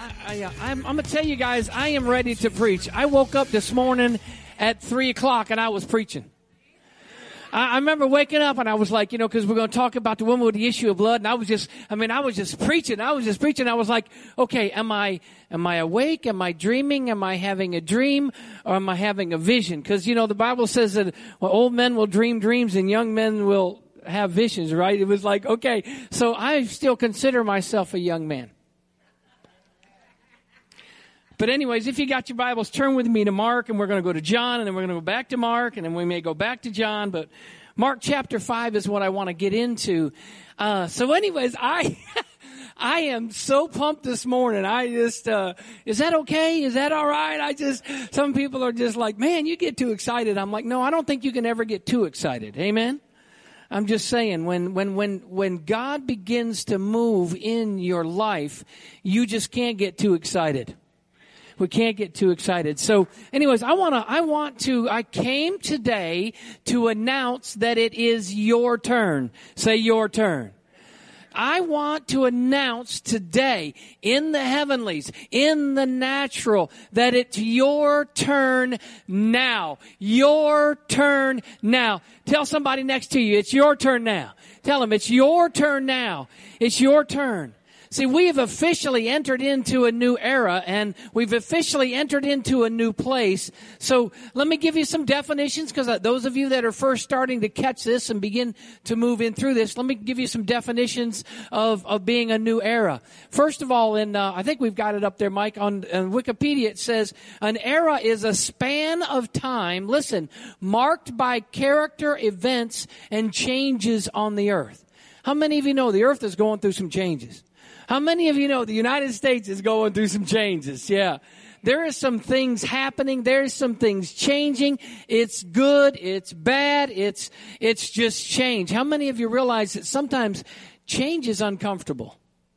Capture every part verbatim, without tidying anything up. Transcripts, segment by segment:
I, I, I'm, I'm going to tell you guys, I am ready to preach. I woke up this morning at three o'clock and I was preaching. I, I remember waking up and I was like, you know, because we're going to talk about the woman with the issue of blood. And I was just, I mean, I was just preaching. I was just preaching. I was like, okay, am I, am I awake? Am I dreaming? Am I having a dream? Or am I having a vision? Because, you know, the Bible says that well, old men will dream dreams and young men will have visions, right? It was like, okay, so I still consider myself a young man. But anyways, if you got your Bibles, turn with me to Mark, and we're going to go to John, and then we're going to go back to Mark, and then we may go back to John. But Mark chapter five is what I want to get into. Uh, so anyways, I I am so pumped this morning. I just, uh, is that okay? Is that all right? I just, some people are just like, man, you get too excited. I'm like, no, I don't think you can ever get too excited. Amen? I'm just saying, when, when, when, when God begins to move in your life, you just can't get too excited. We can't get too excited. So anyways, I want to, I want to, I came today to announce that it is your turn. Say your turn. I want to announce today in the heavenlies, in the natural, that it's your turn now. Your turn now. Tell somebody next to you, it's your turn now. Tell them, it's your turn now. It's your turn. See, we have officially entered into a new era, and we've officially entered into a new place. So let me give you some definitions, because those of you that are first starting to catch this and begin to move in through this, let me give you some definitions of, of being a new era. First of all, in uh, I think we've got it up there, Mike, on, on Wikipedia, it says, an era is a span of time, listen, marked by character, events, and changes on the earth. How many of you know the earth is going through some changes? How many of you know the United States is going through some changes? Yeah. There are some things happening. There's some things changing. It's good. It's bad. It's, it's just change. How many of you realize that sometimes change is uncomfortable?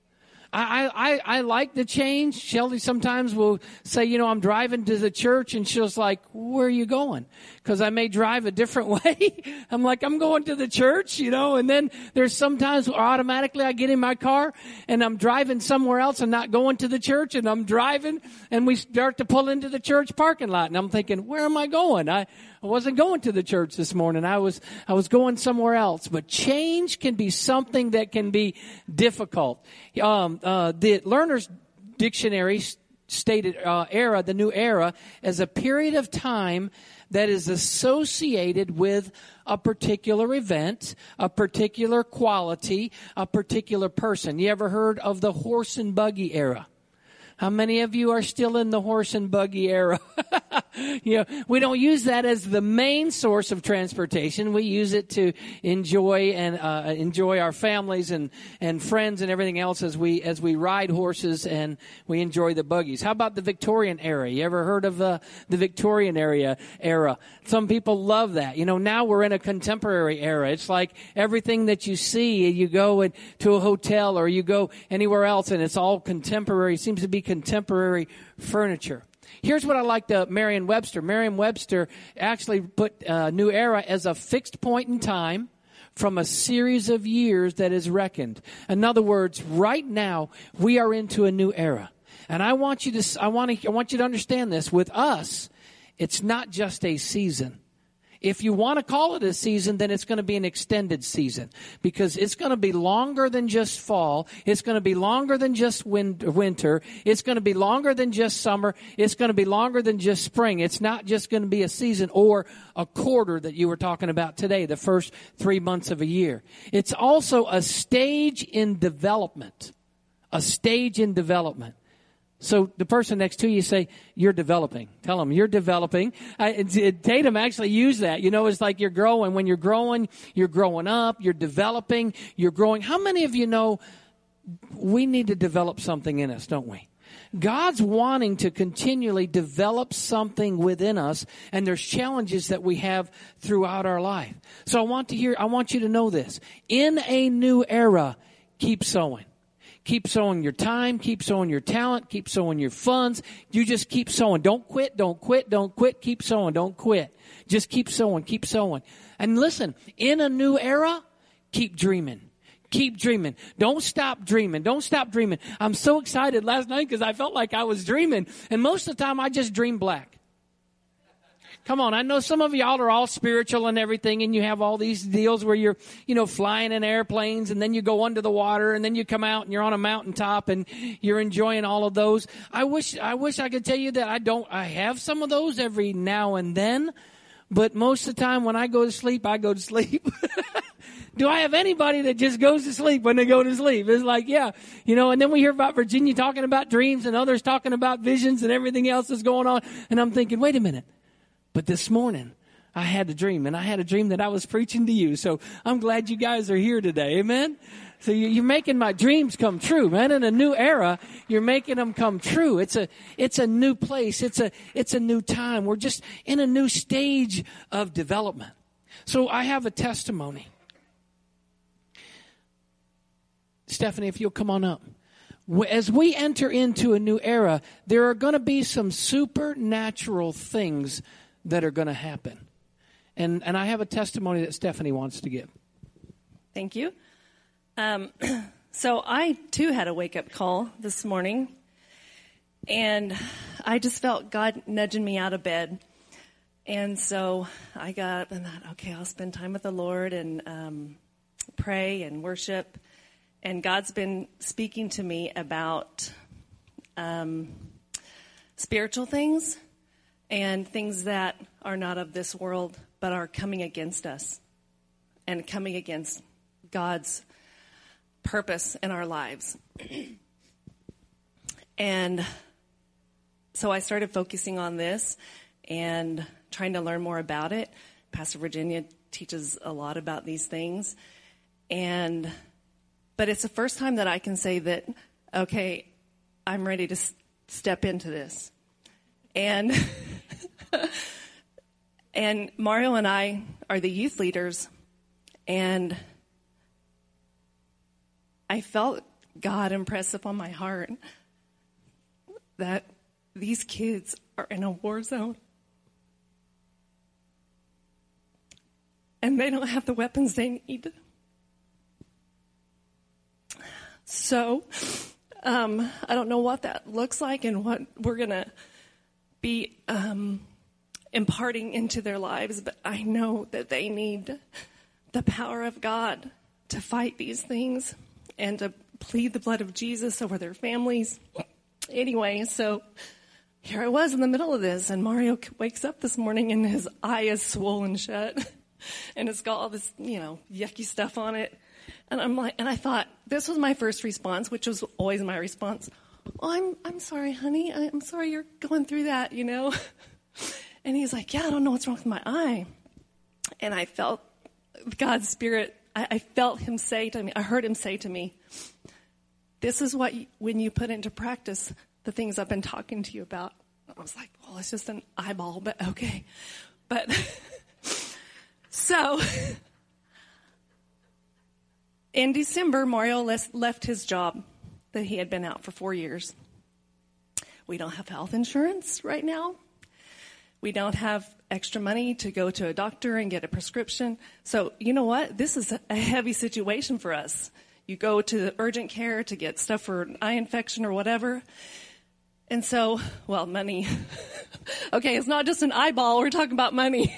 I, I, I like the change. Shelly sometimes will say, you know, I'm driving to the church, and she's like, where are you going? Because I may drive a different way. I'm like, I'm going to the church, you know, and then there's sometimes where automatically I get in my car and I'm driving somewhere else and not going to the church, and I'm driving and we start to pull into the church parking lot, and I'm thinking, where am I going? I, I wasn't going to the church this morning. I was, I was going somewhere else. But change can be something that can be difficult. Um, uh, the Learner's Dictionary stated uh, era, the new era, as a period of time that is associated with a particular event, a particular quality, a particular person. You ever heard of the horse and buggy era? How many of you are still in the horse and buggy era? You know, we don't use that as the main source of transportation. We use it to enjoy and uh, enjoy our families and, and friends and everything else as we as we ride horses and we enjoy the buggies. How about the Victorian era? You ever heard of uh, the Victorian era? Era. Some people love that. You know, now we're in a contemporary era. It's like everything that you see, you go in, to a hotel or you go anywhere else, and it's all contemporary. It seems to be contemporary furniture. Here's what I like to Merriam-Webster. Merriam-Webster actually put uh, new era as a fixed point in time from a series of years that is reckoned. In other words, right now we are into a new era. And I want you to I want to I want you to understand this. With us, it's not just a season. If you want to call it a season, then it's going to be an extended season, because it's going to be longer than just fall. It's going to be longer than just win- winter. It's going to be longer than just summer. It's going to be longer than just spring. It's not just going to be a season or a quarter that you were talking about today, the first three months of a year. It's also a stage in development, a stage in development. So the person next to you say, you're developing. Tell them, you're developing. I, it, it, Tatum actually used that. You know, it's like you're growing. When you're growing, you're growing up, you're developing, you're growing. How many of you know we need to develop something in us, don't we? God's wanting to continually develop something within us, and there's challenges that we have throughout our life. So I want to hear, I want you to know this. In a new era, keep sowing. Keep sowing your time, keep sowing your talent, keep sowing your funds. You just keep sowing. Don't quit, don't quit, don't quit. Keep sowing, don't quit. Just keep sowing, keep sowing. And listen, in a new era, keep dreaming. Keep dreaming. Don't stop dreaming. Don't stop dreaming. I'm so excited last night because I felt like I was dreaming. And most of the time I just dream black. Come on, I know some of y'all are all spiritual and everything, and you have all these deals where you're, you know, flying in airplanes, and then you go under the water, and then you come out and you're on a mountaintop, and you're enjoying all of those. I wish, I wish I could tell you that I don't, I have some of those every now and then, but most of the time when I go to sleep, I go to sleep. Do I have anybody that just goes to sleep when they go to sleep? It's like, yeah, you know, and then we hear about Virginia talking about dreams and others talking about visions and everything else that's going on, and I'm thinking, wait a minute. But this morning, I had a dream, and I had a dream that I was preaching to you. So I'm glad you guys are here today. Amen? So you're making my dreams come true, man. In a new era, you're making them come true. It's a, it's a new place. It's a, it's a new time. We're just in a new stage of development. So I have a testimony. Stephanie, if you'll come on up. As we enter into a new era, there are going to be some supernatural things that are going to happen. And and I have a testimony that Stephanie wants to give. Thank you. Um, so I, too, had a wake-up call this morning. And I just felt God nudging me out of bed. And so I got up and thought, okay, I'll spend time with the Lord and um, pray and worship. And God's been speaking to me about um, spiritual things and things that are not of this world, but are coming against us and coming against God's purpose in our lives. And so I started focusing on this and trying to learn more about it. Pastor Virginia teaches a lot about these things. And but it's the first time that I can say that, okay, I'm ready to s- step into this. And and Mario and I are the youth leaders, and I felt God impress upon my heart that these kids are in a war zone. And they don't have the weapons they need. So, um, I don't know what that looks like and what we're going to be um, imparting into their lives, but I know that they need the power of God to fight these things and to plead the blood of Jesus over their families. Anyway, so here I was in the middle of this, and Mario wakes up this morning and his eye is swollen shut, and it's got all this, you know, yucky stuff on it. And I'm like, and I thought, this was my first response, which was always my response. Oh, I'm, I'm sorry, honey. I'm sorry you're going through that, you know. And he's like, yeah, I don't know what's wrong with my eye. And I felt God's Spirit. I, I felt him say to me, I heard him say to me, this is what, you, when you put into practice the things I've been talking to you about. I was like, well, it's just an eyeball, but okay. But so in December, Mario left his job that he had been out for four years. We don't have health insurance right now. We don't have extra money to go to a doctor and get a prescription. So you know what? This is a heavy situation for us. You go to the urgent care to get stuff for an eye infection or whatever. And so, well, money. Okay, it's not just an eyeball. We're talking about money.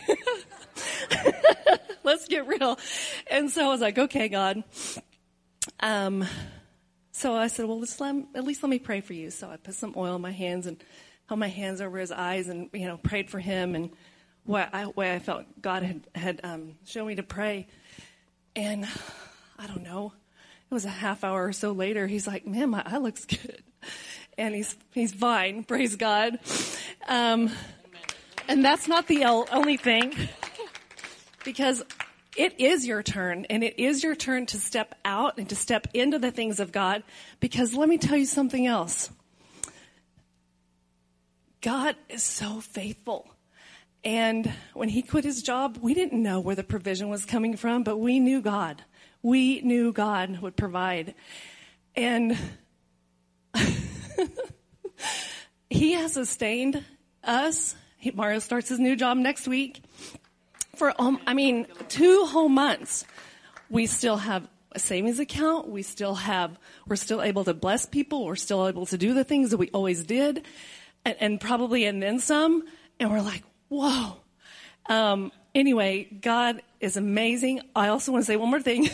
Let's get real. And so I was like, okay, God. Um, so I said, well, let's let, at least let me pray for you. So I put some oil in my hands and held my hands over his eyes and, you know, prayed for him and what I, way I felt God had, had um, shown me to pray. And I don't know, it was a half hour or so later. He's like, man, my eye looks good. And he's, he's fine. Praise God. Um, and that's not the only thing. Because it is your turn, and it is your turn to step out and to step into the things of God. Because let me tell you something else. God is so faithful. And when he quit his job, we didn't know where the provision was coming from, but we knew God. We knew God would provide. And he has sustained us. Mario starts his new job next week. For, um, I mean, two whole months, we still have a savings account. We still have, we're still able to bless people. We're still able to do the things that we always did, and, and probably and then some. And we're like, whoa. Um, anyway, God is amazing. I also want to say one more thing.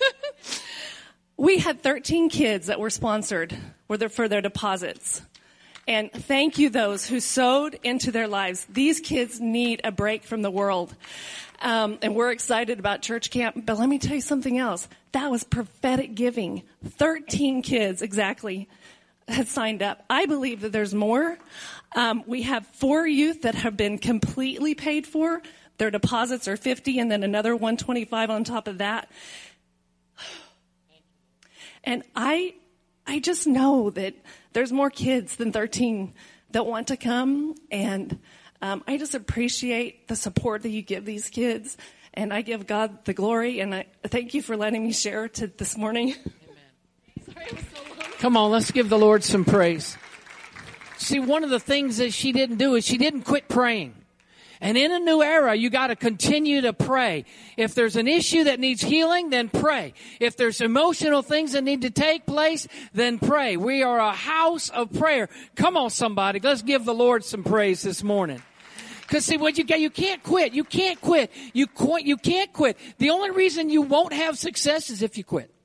We had thirteen kids that were sponsored for their deposits. And thank you those who sowed into their lives. These kids need a break from the world. Um, and we're excited about church camp. But let me tell you something else. That was prophetic giving. thirteen kids exactly had signed up. I believe that there's more. Um, we have four youth that have been completely paid for. Their deposits are fifty and then another one twenty-five on top of that. And I, I just know that there's more kids than thirteen that want to come. And um, I just appreciate the support that you give these kids. And I give God the glory. And I thank you for letting me share to this morning. Amen. Sorry, it was so long. Come on, let's give the Lord some praise. See, one of the things that she didn't do is she didn't quit praying. And in a new era, you got to continue to pray. If there's an issue that needs healing, then pray. If there's emotional things that need to take place, then pray. We are a house of prayer. Come on, somebody. Let's give the Lord some praise this morning. Because see, what you you can't quit. You can't quit. You quit. You can't quit. The only reason you won't have success is if you quit.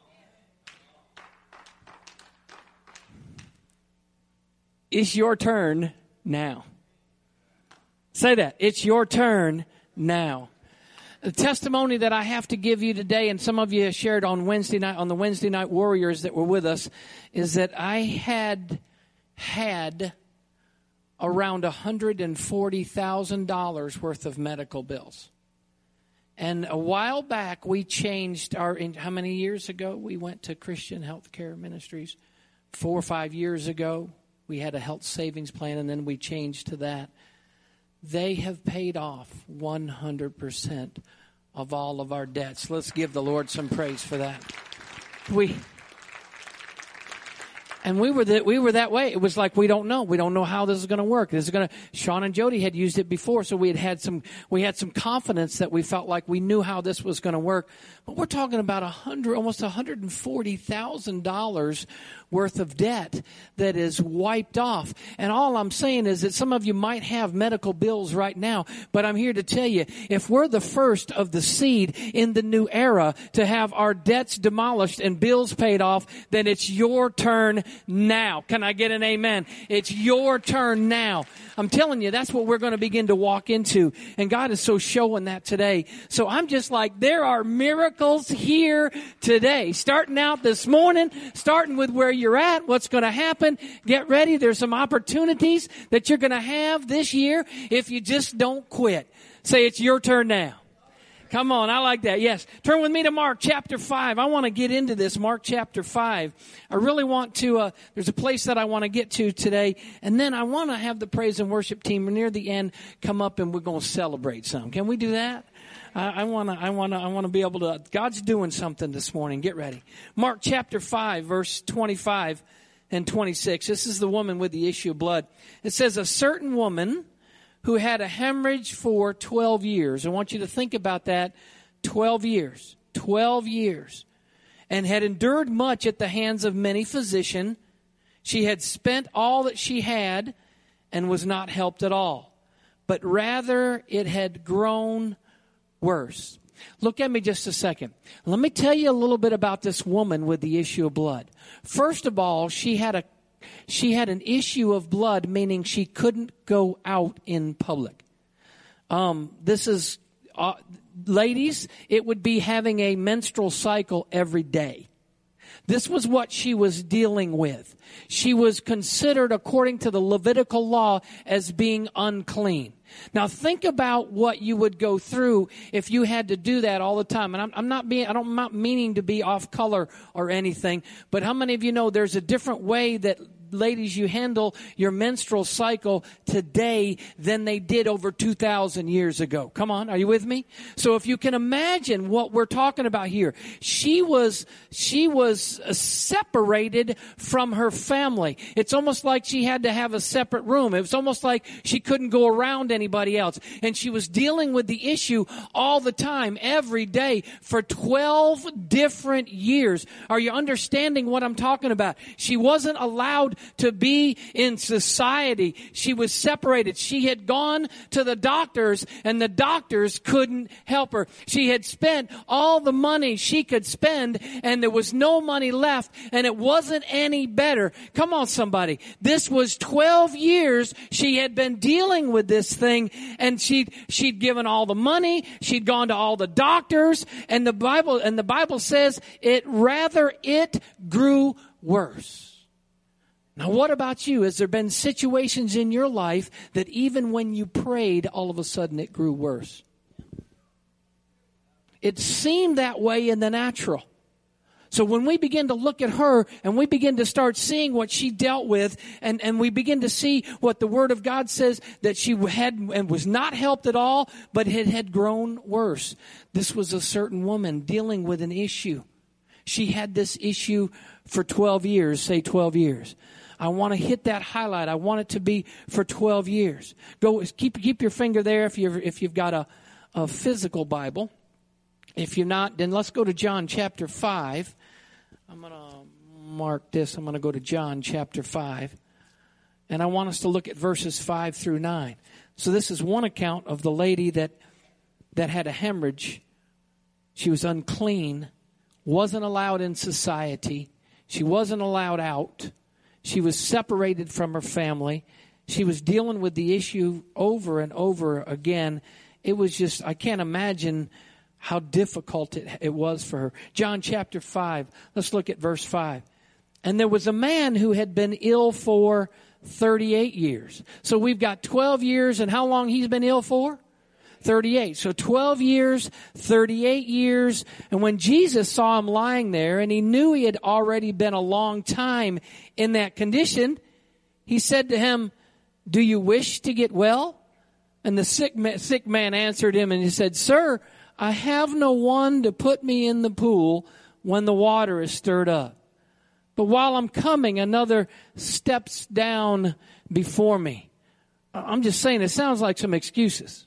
It's your turn now. Say that. It's your turn now. The testimony that I have to give you today, and some of you shared on Wednesday night, on the Wednesday night warriors that were with us, is that I had had around one hundred forty thousand dollars worth of medical bills. And a while back, we changed our, in, how many years ago we went to Christian Healthcare Ministries? Four or five years ago, we had a health savings plan, and then we changed to that. They have paid off one hundred percent of all of our debts. Let's give the Lord some praise for that. We and we were that we were that way. It was like we don't know. We don't know how this is going to work. This is going to. Sean and Jody had used it before, so we had had some. We had some confidence that we felt like we knew how this was going to work. But we're talking about a hundred, almost one hundred and forty thousand dollars worth of debt that is wiped off. And all I'm saying is that some of you might have medical bills right now, but I'm here to tell you, if we're the first of the seed in the new era to have our debts demolished and bills paid off, then it's your turn now. Can I get an amen? It's your turn now. I'm telling you, that's what we're going to begin to walk into. And God is so showing that today. So I'm just like, there are miracles here today. Starting out this morning, starting with where you're at, what's going to happen. Get ready. There's some opportunities that you're going to have this year if you just don't quit. Say, it's your turn now. Come on, I like that. Yes. Turn with me to Mark chapter five. I want to get into this, Mark chapter five. I really want to, uh, there's a place that I want to get to today. And then I want to have the praise and worship team near the end come up and we're going to celebrate some. Can we do that? I want to, I want to, I want to be able to, God's doing something this morning. Get ready. Mark chapter five, verse twenty-five and twenty-six. This is the woman with the issue of blood. It says, a certain woman who had a hemorrhage for twelve years. I want you to think about that. twelve years. twelve years. And had endured much at the hands of many physicians. She had spent all that she had and was not helped at all. But rather it had grown worse. Look at me just a second. Let me tell you a little bit about this woman with the issue of blood. First of all, she had a She had an issue of blood, meaning she couldn't go out in public. Um, this is, uh, ladies, it would be having a menstrual cycle every day. This was what she was dealing with. She was considered, according to the Levitical law, as being unclean. Now think about what you would go through if you had to do that all the time. And I'm, I'm not being, I don't, I'm not meaning to be off color or anything, but how many of you know there's a different way that ladies, you handle your menstrual cycle today than they did over two thousand years ago. Come on, are you with me? So if you can imagine what we're talking about here, she was, she was separated from her family. It's almost like she had to have a separate room. It was almost like she couldn't go around anybody else. And she was dealing with the issue all the time, every day, for twelve different years. Are you understanding what I'm talking about? She wasn't allowed to be in society. She was separated. She had gone to the doctors, and the doctors couldn't help her. She had spent all the money she could spend, and there was no money left, and it wasn't any better. Come on, somebody. This was twelve years she had been dealing with this thing, and she'd, she'd given all the money. She'd gone to all the doctors, and the Bible, and the Bible says it rather, it grew worse. Now, what about you? Has there been situations in your life that even when you prayed, all of a sudden it grew worse? It seemed that way in the natural. So when we begin to look at her and we begin to start seeing what she dealt with, and, and we begin to see what the Word of God says, that she had and was not helped at all, but it had grown worse. This was a certain woman dealing with an issue. She had this issue for twelve years. Say twelve years. I want to hit that highlight. I want it to be for twelve years. Go keep keep your finger there if you're if you've got a, a physical Bible. If you're not, then let's go to John chapter five. I'm going to mark this. I'm going to go to John chapter five. And I want us to look at verses five through nine. So this is one account of the lady that that had a hemorrhage. She was unclean, wasn't allowed in society. She wasn't allowed out. She was separated from her family. She was dealing with the issue over and over again. It was just, I can't imagine how difficult it, it was for her. John chapter five, let's look at verse five. And there was a man who had been ill for thirty-eight years. So we've got twelve years, and how long he's been ill for? thirty-eight. So twelve years, thirty-eight years. And when Jesus saw him lying there, and he knew he had already been a long time in that condition, he said to him, "Do you wish to get well?" And the sick man, sick man answered him, and he said, "Sir, I have no one to put me in the pool when the water is stirred up. But while I'm coming, another steps down before me." I'm just saying, it sounds like some excuses.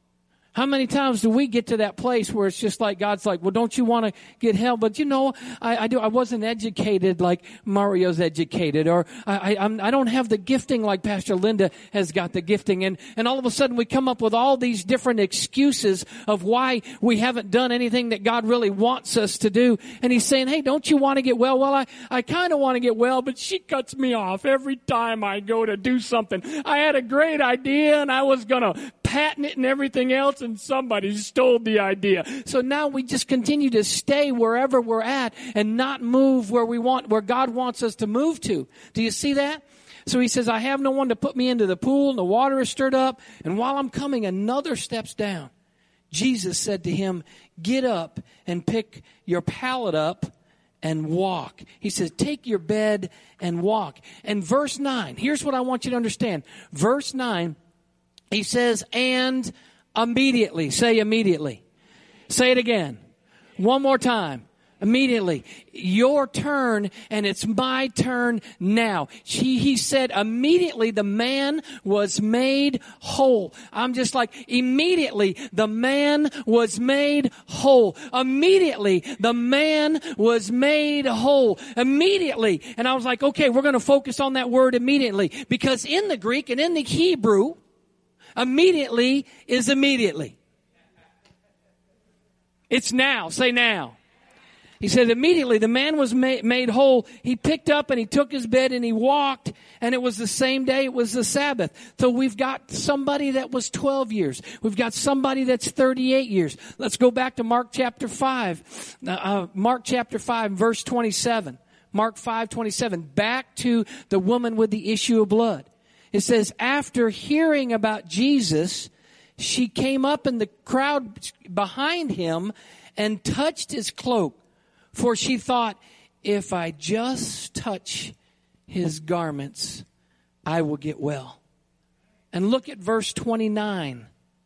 How many times do we get to that place where it's just like God's like, well, don't you want to get help? But you know, I, I do. I wasn't educated like Mario's educated, or I, I, I'm, I don't have the gifting like Pastor Linda has got the gifting. And, and all of a sudden we come up with all these different excuses of why we haven't done anything that God really wants us to do. And he's saying, hey, don't you want to get well? Well, I, I kind of want to get well, but she cuts me off every time I go to do something. I had a great idea and I was going to patent it and everything else, and somebody stole the idea. So now we just continue to stay wherever we're at and not move where we want, where God wants us to move to. Do you see that? So he says, I have no one to put me into the pool, and the water is stirred up, and while I'm coming, another steps down. Jesus said to him, get up and pick your pallet up and walk. He says, take your bed and walk. And verse nine, here's what I want you to understand. Verse nine, he says, and immediately. Say immediately. Say it again. One more time. Immediately. Your turn, and it's my turn now. She, he said, immediately the man was made whole. I'm just like, immediately the man was made whole. Immediately the man was made whole. Immediately. And I was like, okay, we're going to focus on that word immediately, because in the Greek and in the Hebrew, immediately is immediately. It's now. Say now. He said immediately the man was made, made whole. He picked up and he took his bed and he walked, and it was the same day. It was the Sabbath. So we've got somebody that was twelve years. We've got somebody that's thirty-eight years. Let's go back to Mark chapter five. Uh, Mark chapter five, verse twenty-seven. Mark five, twenty-seven. Back to the woman with the issue of blood. It says, after hearing about Jesus, she came up in the crowd behind him and touched his cloak. For she thought, if I just touch his garments, I will get well. And look at verse twenty-nine.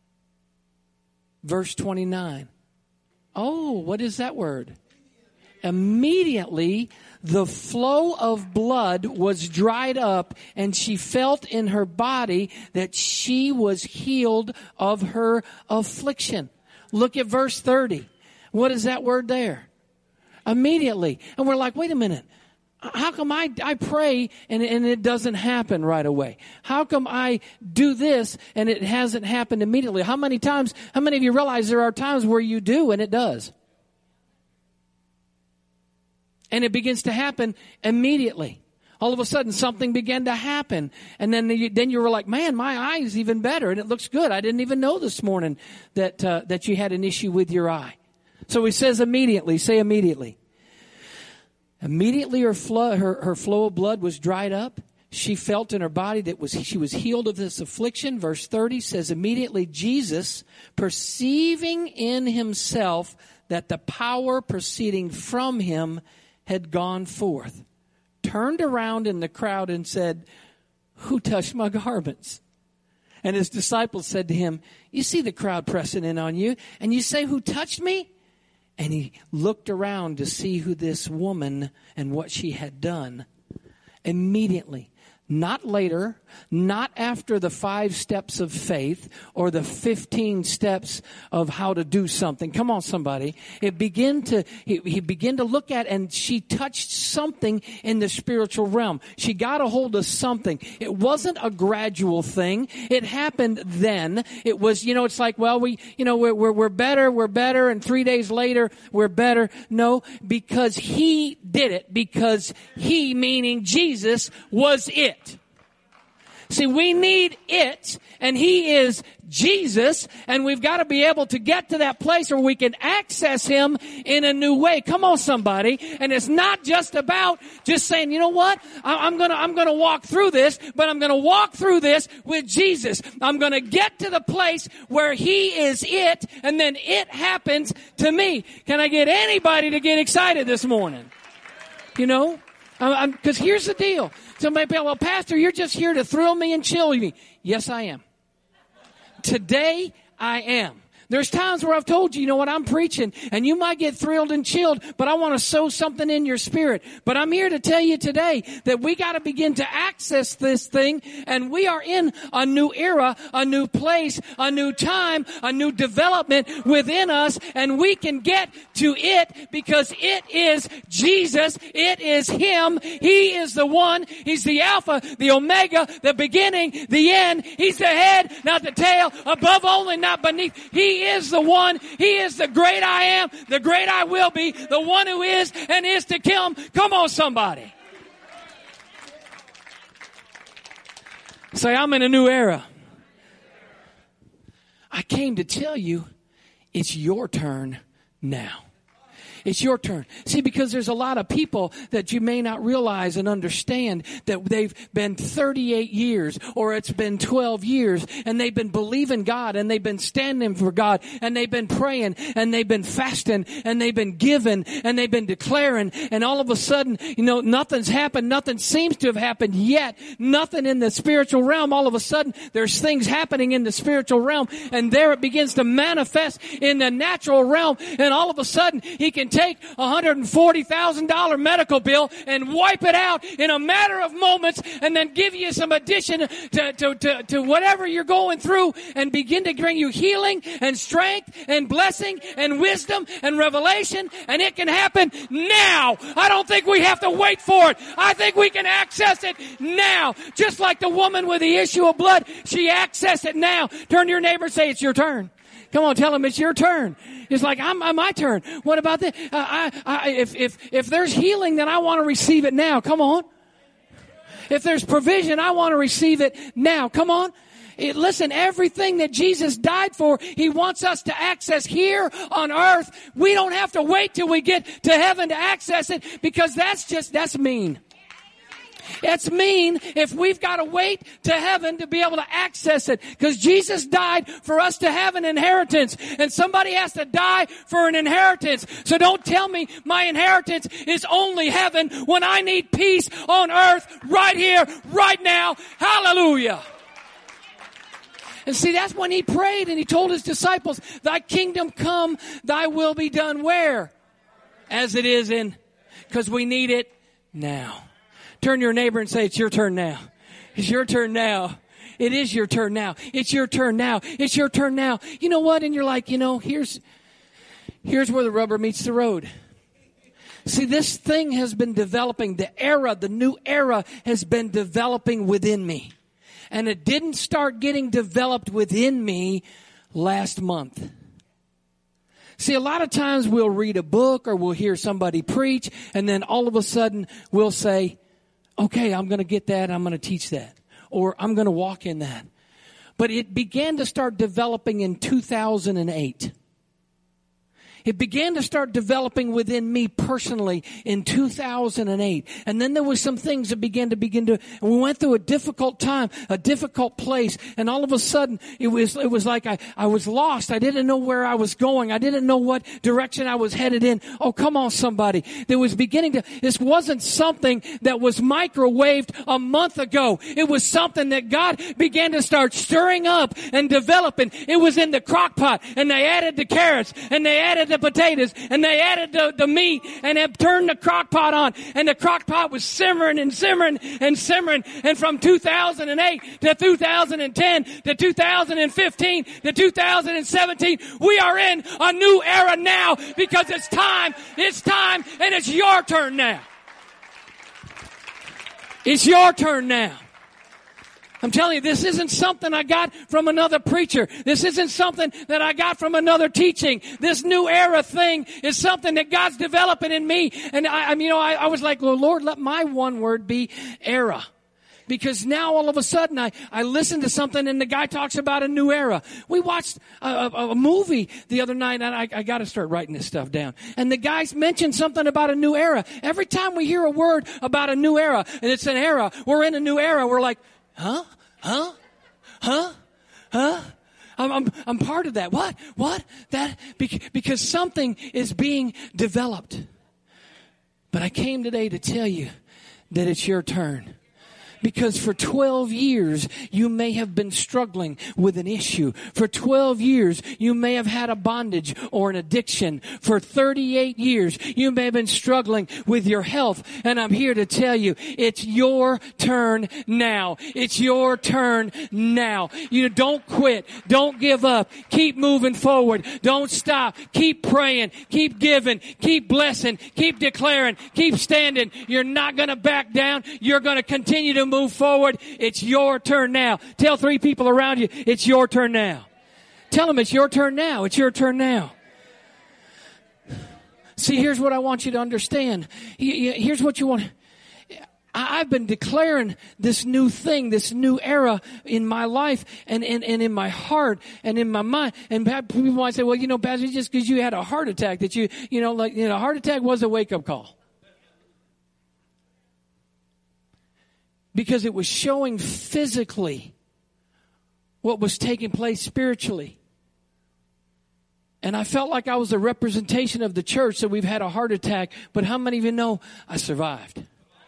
Verse twenty-nine. Oh, what is that word? Immediately, the flow of blood was dried up, and she felt in her body that she was healed of her affliction. Look at verse thirty. What is that word there? Immediately. And we're like, wait a minute. How come I, I pray and, and it doesn't happen right away? How come I do this and it hasn't happened immediately? How many times, how many of you realize there are times where you do and it does? And it begins to happen immediately. All of a sudden, something began to happen. And then you, then you were like, man, my eye is even better and it looks good. I didn't even know this morning that, uh, that you had an issue with your eye. So he says immediately. Say immediately. Immediately her flow, her, her flow of blood was dried up. She felt in her body that was she was healed of this affliction. Verse thirty says, immediately Jesus, perceiving in himself that the power proceeding from him had gone forth, turned around in the crowd and said, who touched my garments? And his disciples said to him, you see the crowd pressing in on you, and you say, who touched me? And he looked around to see who this woman and what she had done. Immediately, not later, not after the five steps of faith or the fifteen steps of how to do something. Come on, somebody. It began to, he, he began to look at, and she touched something in the spiritual realm. She got a hold of something. It wasn't a gradual thing. It happened then. It was, you know, it's like, well, we, you know, we're, we're, we're better, we're better, and three days later, we're better. No, because he did it, because he, meaning Jesus, was it. See, we need it, and he is Jesus, and we've got to be able to get to that place where we can access him in a new way. Come on, somebody. And it's not just about just saying, you know what, I, I'm gonna, I'm gonna walk through this, but I'm gonna walk through this with Jesus. I'm gonna get to the place where he is it, and then it happens to me. Can I get anybody to get excited this morning? You know? Because here's the deal. Somebody say, well, Pastor, you're just here to thrill me and chill me. Yes, I am. Today, I am. There's times where I've told you, you know what, I'm preaching, and you might get thrilled and chilled, but I want to sow something in your spirit. But I'm here to tell you today that we got to begin to access this thing, and we are in a new era, a new place, a new time, a new development within us, and we can get to it because it is Jesus. It is him. He is the one. He's the Alpha, the Omega, the beginning, the end. He's the head, not the tail, above only, not beneath. He He is the one. He is the great I am, the great I will be, the one who is and is to come. Come on, somebody. Say, I'm in a new era. I came to tell you it's your turn now. It's your turn. See, because there's a lot of people that you may not realize and understand that they've been thirty-eight years or it's been twelve years and they've been believing God and they've been standing for God and they've been praying and they've been fasting and they've been giving and they've been declaring, and all of a sudden, you know, nothing's happened. Nothing seems to have happened yet. Nothing in the spiritual realm. All of a sudden, there's things happening in the spiritual realm, and there it begins to manifest in the natural realm, and all of a sudden, he can take a one hundred forty thousand dollars medical bill and wipe it out in a matter of moments, and then give you some addition to, to, to, to whatever you're going through, and begin to bring you healing and strength and blessing and wisdom and revelation. And it can happen now. I don't think we have to wait for it. I think we can access it now. Just like the woman with the issue of blood, she accessed it now. Turn to your neighbor and say, it's your turn. Come on, tell him it's your turn. It's like, I'm, I'm my turn. What about this? Uh, I, I, if, if, if there's healing, then I want to receive it now. Come on. If there's provision, I want to receive it now. Come on. It, listen, everything that Jesus died for, he wants us to access here on earth. We don't have to wait till we get to heaven to access it, because that's just, that's mean. It's mean if we've got to wait to heaven to be able to access it. Because Jesus died for us to have an inheritance. And somebody has to die for an inheritance. So don't tell me my inheritance is only heaven when I need peace on earth right here, right now. Hallelujah. And see, that's when he prayed and he told his disciples, thy kingdom come, thy will be done where? As it is in, because we need it now. Turn to your neighbor and say, it's your turn now. It's your turn now. It is your turn now. It's your turn now. It's your turn now. You know what? And you're like, you know, here's, here's where the rubber meets the road. See, this thing has been developing. The era, the new era has been developing within me. And it didn't start getting developed within me last month. See, a lot of times we'll read a book or we'll hear somebody preach, and then all of a sudden we'll say, okay, I'm going to get that, I'm going to teach that, or I'm going to walk in that. But it began to start developing in two thousand eight. It began to start developing within me personally in two thousand eight. And then there was some things that began to begin to, and we went through a difficult time, a difficult place. And all of a sudden, it was, it was like I, I was lost. I didn't know where I was going. I didn't know what direction I was headed in. Oh, come on, somebody. There was beginning to, this wasn't something that was microwaved a month ago. It was something that God began to start stirring up and developing. It was in the crock pot, and they added the carrots, and they added the potatoes, and they added the, the meat, and have turned the crock pot on, and the crock pot was simmering and simmering and simmering. And from two thousand eight to two thousand ten to two thousand fifteen to two thousand seventeen, we are in a new era now, because it's time, it's time, and it's your turn now. It's your turn now. I'm telling you, this isn't something I got from another preacher. This isn't something that I got from another teaching. This new era thing is something that God's developing in me. And I, I mean, you know, I, I was like, well, Lord, let my one word be era. Because now all of a sudden I, I listened to something and the guy talks about a new era. We watched a, a, a movie the other night, and I, I got to start writing this stuff down. And the guys mentioned something about a new era. Every time we hear a word about a new era, and it's an era, we're in a new era, we're like, huh? Huh? Huh? Huh? I'm, I'm, I'm part of that. What? What? That? Because something is being developed. But I came today to tell you that it's your turn. Because for twelve years, you may have been struggling with an issue. For twelve years, you may have had a bondage or an addiction. For thirty-eight years, you may have been struggling with your health. And I'm here to tell you, it's your turn now. It's your turn now. You don't quit. Don't give up. Keep moving forward. Don't stop. Keep praying. Keep giving. Keep blessing. Keep declaring. Keep standing. You're not going to back down. You're going to continue to move forward. It's your turn now. Tell three people around you, it's your turn now. Tell them it's your turn now. It's your turn now. See, here's what I want you to understand. Here's what you want. I've been declaring this new thing, this new era in my life and, and, and in my heart and in my mind. And people might say, well, you know, Pastor, just because you had a heart attack that you, you know, like, you know, a heart attack was a wake-up call. Because it was showing physically what was taking place spiritually. And I felt like I was a representation of the church, so we've had a heart attack. But how many of you know I survived?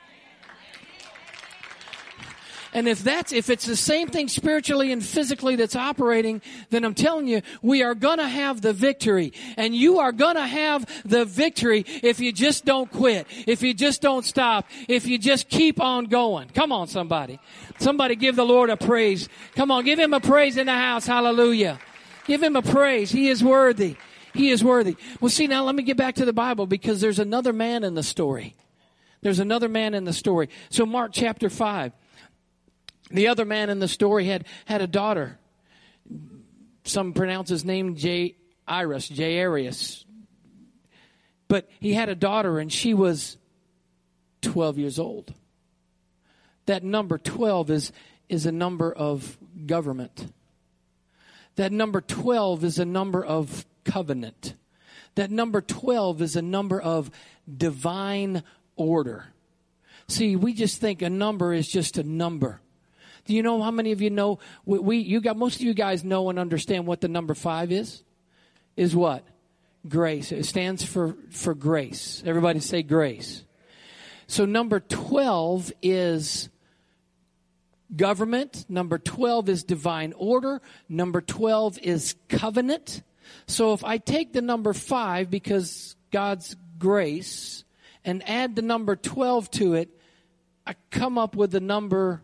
And if that's, if it's the same thing spiritually and physically that's operating, then I'm telling you, we are going to have the victory. And you are going to have the victory if you just don't quit. If you just don't stop. If you just keep on going. Come on, somebody. Somebody give the Lord a praise. Come on, give him a praise in the house. Hallelujah. Give him a praise. He is worthy. He is worthy. Well, see, now let me get back to the Bible, because there's another man in the story. There's another man in the story. So Mark chapter five. The other man in the story had, had a daughter. Some pronounce his name Jairus, Jairus. But he had a daughter, and she was twelve years old. That number twelve is, is a number of government. That number twelve is a number of covenant. That number twelve is a number of divine order. See, we just think a number is just a number. Do you know how many of you know, we, we you got, most of you guys know and understand what the number five is? Is what? Grace. It stands for, for grace. Everybody say grace. So number twelve is government. Number twelve is divine order. Number twelve is covenant. So if I take the number five, because God's grace, and add the number twelve to it, I come up with the number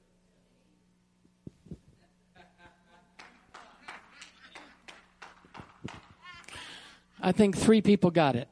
I think three people got it.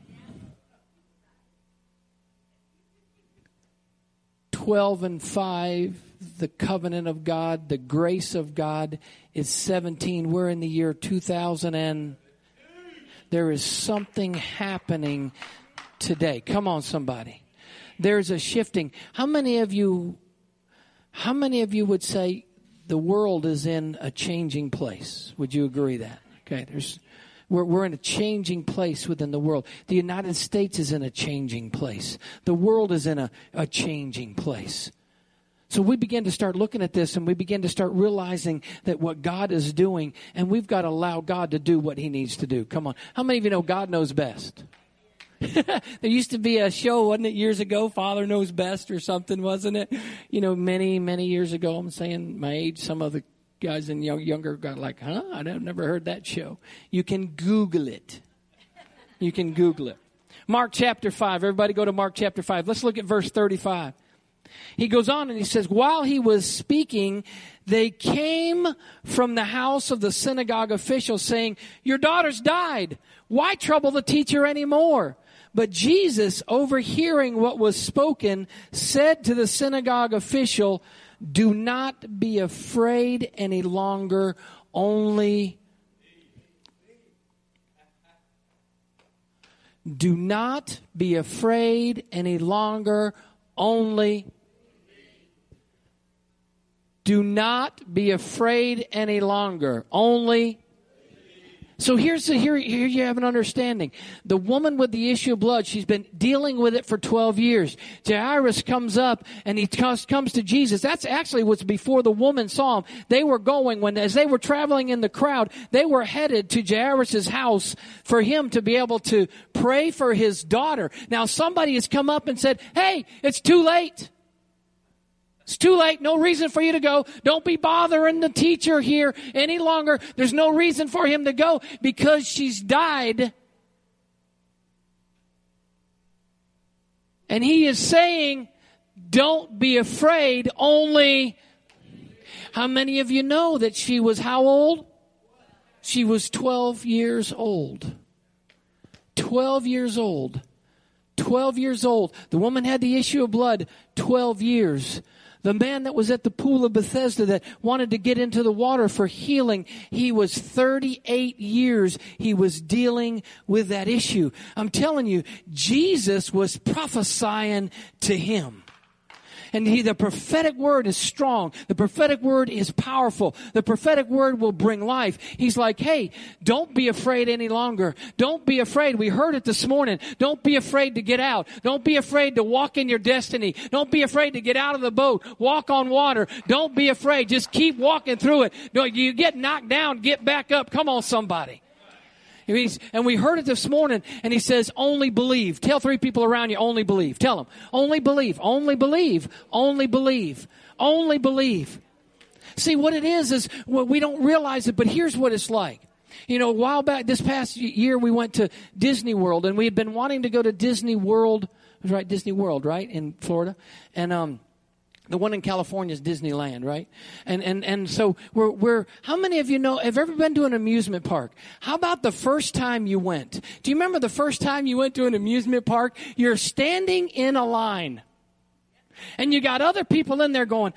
twelve and five, the covenant of God, the grace of God is seventeen. We're in the year two thousand and there is something happening today. Come on, somebody. There's a shifting. How many of you, how many of you would say the world is in a changing place? Would you agree that? Okay, there's We're, we're in a changing place within the world. The United States is in a changing place. The world is in a, a changing place. So we begin to start looking at this and we begin to start realizing that what God is doing, and we've got to allow God to do what he needs to do. Come on. How many of you know God knows best? There used to be a show, wasn't it, years ago, Father Knows Best or something, wasn't it? You know, many, many years ago. I'm saying my age, some of the guys in young, younger got like, huh? I've never heard that show. You can Google it. You can Google it. Mark chapter five. Everybody go to Mark chapter five. Let's look at verse thirty-five. He goes on and he says, while he was speaking, they came from the house of the synagogue official saying, your daughter's died. Why trouble the teacher anymore? But Jesus, overhearing what was spoken, said to the synagogue official, do not be afraid any longer, only do not be afraid any longer, only do not be afraid any longer, only. So here's the, here, here you have an understanding. The woman with the issue of blood, she's been dealing with it for twelve years. Jairus comes up and he comes, comes to Jesus. That's actually what's before the woman saw him. They were going, when as they were traveling in the crowd, they were headed to Jairus' house for him to be able to pray for his daughter. Now somebody has come up and said, hey, it's too late. It's too late. No reason for you to go. Don't be bothering the teacher here any longer. There's no reason for him to go because she's died. And he is saying, don't be afraid, only. How many of you know that she was how old? She was twelve years old. twelve years old. twelve years old. The woman had the issue of blood twelve years. The man that was at the pool of Bethesda that wanted to get into the water for healing, he was thirty-eight years he was dealing with that issue. I'm telling you, Jesus was prophesying to him. And he, the prophetic word is strong. The prophetic word is powerful. The prophetic word will bring life. He's like, hey, don't be afraid any longer. Don't be afraid. We heard it this morning. Don't be afraid to get out. Don't be afraid to walk in your destiny. Don't be afraid to get out of the boat. Walk on water. Don't be afraid. Just keep walking through it. No, you get knocked down, get back up. Come on, somebody. And we heard it this morning, and he says, only believe. Tell three people around you, only believe. Tell them, only believe, only believe, only believe, only believe. See, what it is, is well, we don't realize it, but here's what it's like. You know, a while back, this past year, we went to Disney World, and we had been wanting to go to Disney World, right, Disney World, right, in Florida. And, um, the one in California is Disneyland, right? And and and so we're we're. How many of you know? Have ever been to an amusement park? How about the first time you went? Do you remember the first time you went to an amusement park? You're standing in a line. And you got other people in there going,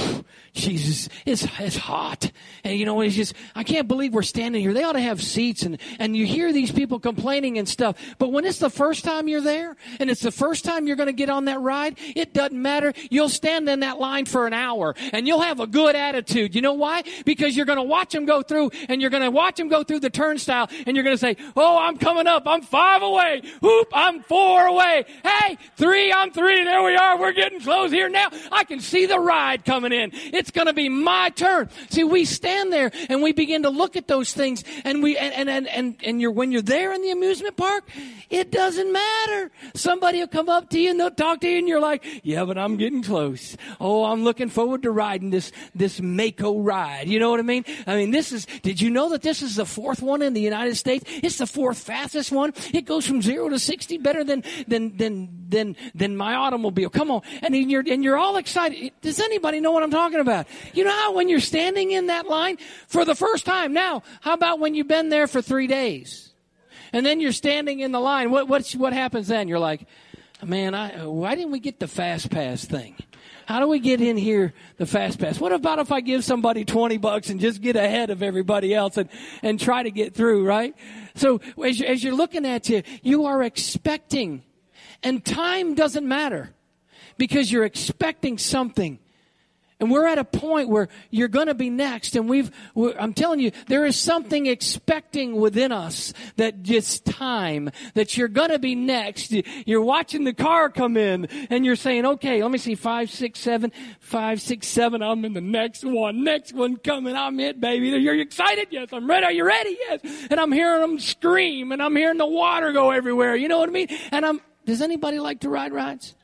Jesus, it's, it's hot. And you know, it's just, I can't believe we're standing here. They ought to have seats, and, and you hear these people complaining and stuff. But when it's the first time you're there and it's the first time you're going to get on that ride, it doesn't matter. You'll stand in that line for an hour and you'll have a good attitude. You know why? Because you're going to watch them go through, and you're going to watch them go through the turnstile, and you're going to say, oh, I'm coming up. I'm five away. Whoop, I'm four away. Hey, three, I'm three. There we are. We're getting close here now. I can see the ride coming in. It's going to be my turn. See, we stand there and we begin to look at those things, and we and and and and you're when you're there in the amusement park, it doesn't matter. Somebody will come up to you and they'll talk to you, and you're like, yeah, but I'm getting close. Oh, I'm looking forward to riding this this Mako ride. You know what I mean? I mean, this is. Did you know that this is the fourth one in the United States? It's the fourth fastest one. It goes from zero to sixty better than than than than than my automobile. Come on, and you're and you're all excited. Does anybody know what I'm talking about? You know how when you're standing in that line for the first time? Now, how about when you've been there for three days? And then you're standing in the line. What what's, what happens then? You're like, man, I, why didn't we get the fast pass thing? How do we get in here the fast pass? What about if I give somebody twenty bucks and just get ahead of everybody else and, and try to get through, right? So as, you, as you're looking at you, you are expecting. And time doesn't matter because you're expecting something. And we're at a point where you're going to be next. And we've, we're, I'm telling you, there is something expecting within us that just time, that you're going to be next. You're watching the car come in and you're saying, okay, let me see, five, six, seven, five, six, seven. I'm in the next one, next one coming. I'm it, baby. You're excited? Yes. I'm ready. Are you ready? Yes. And I'm hearing them scream, and I'm hearing the water go everywhere. You know what I mean? And I'm, does anybody like to ride rides?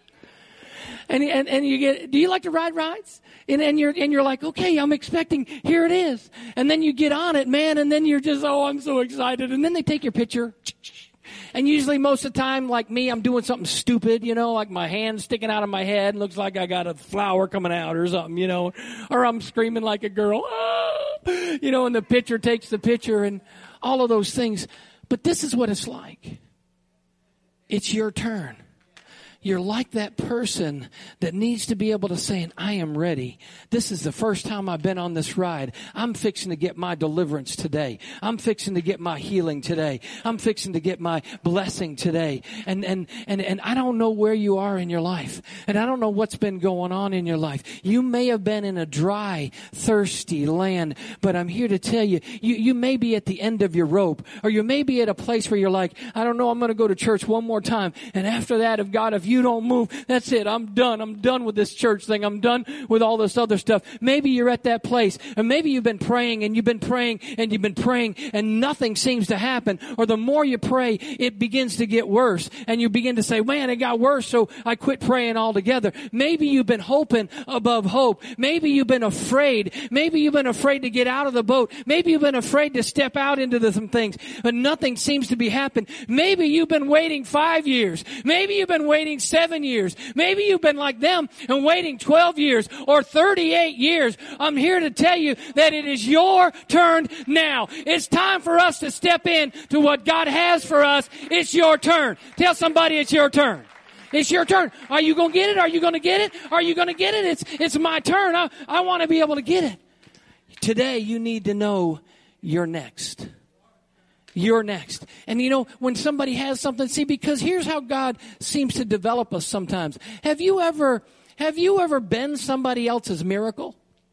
And, and, and you get, do you like to ride rides? And, and you're, and you're like, okay, I'm expecting, here it is. And then you get on it, man, and then you're just, oh, I'm so excited. And then they take your picture. And usually most of the time, like me, I'm doing something stupid, you know, like my hand sticking out of my head and looks like I got a flower coming out or something, you know, or I'm screaming like a girl, ah! You know, and the picture takes the picture and all of those things. But this is what it's like. It's your turn. You're like that person that needs to be able to say, I am ready. This is the first time I've been on this ride. I'm fixing to get my deliverance today. I'm fixing to get my healing today. I'm fixing to get my blessing today. And, and, and, and I don't know where you are in your life. And I don't know what's been going on in your life. You may have been in a dry, thirsty land, but I'm here to tell you, you, you may be at the end of your rope, or you may be at a place where you're like, I don't know, I'm going to go to church one more time. And after that, if God, if you don't move, that's it. I'm done. I'm done with this church thing. I'm done with all this other stuff. Maybe you're at that place, and maybe you've been praying and you've been praying and you've been praying and nothing seems to happen. Or the more you pray, it begins to get worse, and you begin to say, man, it got worse, so I quit praying altogether. Maybe you've been hoping above hope. Maybe you've been afraid. Maybe you've been afraid to get out of the boat. Maybe you've been afraid to step out into the, some things, but nothing seems to be happening. Maybe you've been waiting five years. Maybe you've been waiting seven years. Maybe you've been like them and waiting twelve years or thirty-eight years. I'm here to tell you that it is your turn now. It's time for us to step in to what God has for us. It's your turn. Tell somebody it's your turn. It's your turn. Are you going to get it? Are you going to get it? Are you going to get it? It's, it's my turn. I, I want to be able to get it. Today, you need to know you're next. You're next. And you know, when somebody has something, see, because here's how God seems to develop us sometimes. Have you ever, have you ever been somebody else's miracle?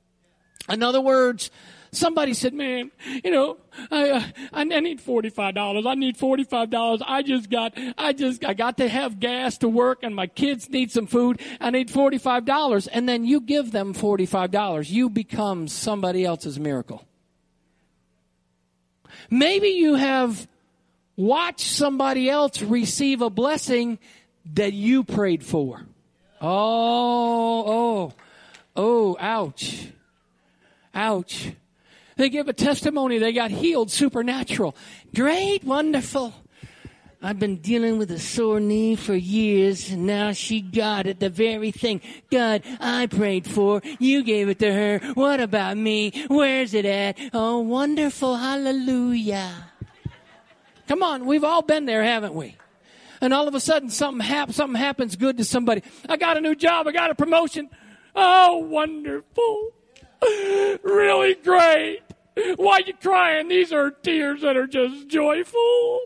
In other words, somebody said, man, you know, I, uh, I, I need forty-five dollars. I need forty-five dollars. I just got, I just, I got to have gas to work and my kids need some food. I need forty-five dollars. And then you give them forty-five dollars. You become somebody else's miracle. Maybe you have watched somebody else receive a blessing that you prayed for. Oh, oh, oh, ouch. Ouch. They give a testimony. They got healed supernatural. Great, wonderful. I've been dealing with a sore knee for years, and now she got it, the very thing. God, I prayed for. You gave it to her. What about me? Where's it at? Oh, wonderful. Hallelujah. Come on, we've all been there, haven't we? And all of a sudden something happens, something happens good to somebody. I got a new job. I got a promotion. Oh, wonderful. Really great. Why are you crying? These are tears that are just joyful.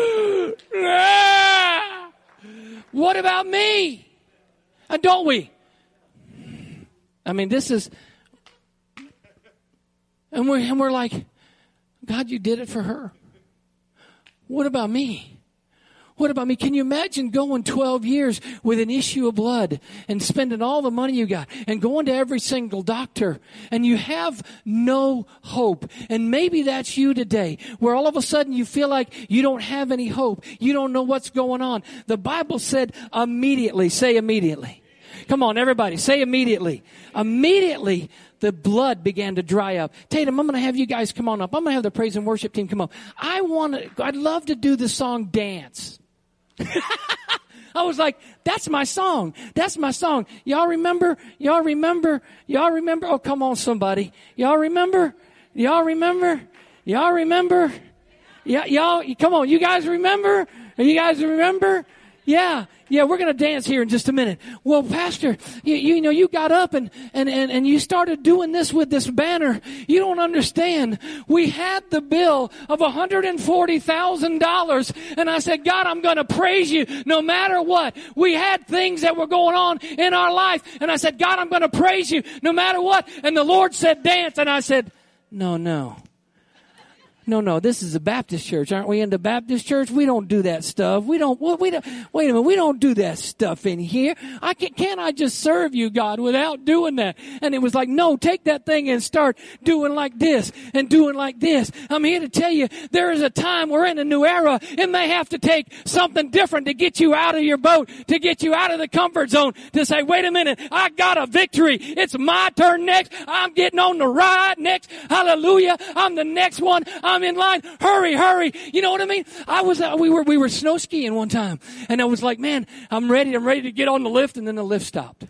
Ah. What about me? And don't we? I mean, this is, and we're, and we're like, God, you did it for her. What about me? What about me? Can you imagine going twelve years with an issue of blood and spending all the money you got and going to every single doctor and you have no hope? And maybe that's you today, where all of a sudden you feel like you don't have any hope. You don't know what's going on. The Bible said immediately. Say immediately. Come on, everybody. Say immediately. Immediately, the blood began to dry up. Tatum, I'm going to have you guys come on up. I'm going to have the praise and worship team come up. I want to, I'd love to do the song Dance. I was like, that's my song. That's my song. Y'all remember? Y'all remember? Y'all remember? Oh, come on, somebody. Y'all remember? Y'all remember? Y'all remember? Yeah, y'all, come on. You guys remember? You guys remember? Yeah. Yeah, we're going to dance here in just a minute. Well, Pastor, you, you know, you got up and, and, and, and you started doing this with this banner. You don't understand. We had the bill of one hundred forty thousand dollars. And I said, God, I'm going to praise you no matter what. We had things that were going on in our life. And I said, God, I'm going to praise you no matter what. And the Lord said, dance. And I said, no, no. No, no, this is a Baptist church. Aren't we in the Baptist church? We don't do that stuff. We don't, we don't, wait a minute, we don't do that stuff in here. I can't, can't I just serve you, God, without doing that? And it was like, no, take that thing and start doing like this and doing like this. I'm here to tell you, there is a time we're in a new era. It may have to take something different to get you out of your boat, to get you out of the comfort zone, to say, wait a minute, I got a victory. It's my turn next. I'm getting on the ride next. Hallelujah. I'm the next one. I'm in line. Hurry, hurry. You know what I mean? I was, uh, we were, we were snow skiing one time and I was like, man, I'm ready. I'm ready to get on the lift. And then the lift stopped.